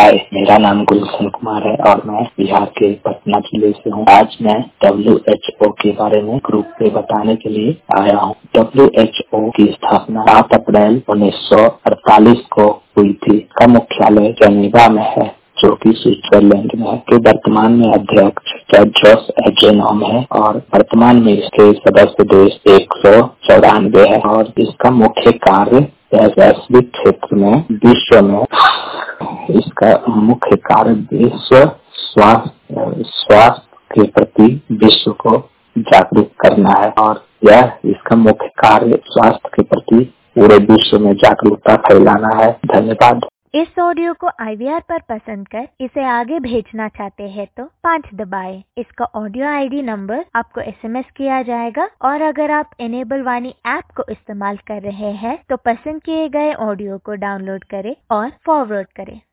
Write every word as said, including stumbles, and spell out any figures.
हाय, मेरा नाम गुलशन कुमार है और मैं बिहार के पटना जिले से हूँ। आज मैं डब्ल्यू एच ओ के बारे में ग्रुप पे बताने के लिए आया हूँ। डब्ल्यू एच ओ की स्थापना सात अप्रैल उन्नीस सौ अड़तालीस को हुई थी। का मुख्यालय जेनेवा में है, जो कि स्विट्जरलैंड में है। के वर्तमान में अध्यक्ष टेड्रोस एड्हेनॉम है और वर्तमान में इसके सदस्य देश एक सौ चौरानवे है और इसका मुख्य कार्य वैश्विक क्षेत्र में विश्व में इसका मुख्य कार्य विश्व स्वास्थ्य स्वास्थ्य के प्रति विश्व को जागरूक करना है और यह इसका मुख्य कार्य स्वास्थ्य के प्रति पूरे विश्व में जागरूकता फैलाना है। धन्यवाद। इस ऑडियो को आई वी आर पर पसंद कर इसे आगे भेजना चाहते हैं तो पाँच दबाएं। इसका ऑडियो आई डी नंबर आपको एस एम एस किया जाएगा और अगर आप इनेबल वाणी ऐप को इस्तेमाल कर रहे हैं तो पसंद किए गए ऑडियो को डाउनलोड करें और फॉरवर्ड करें।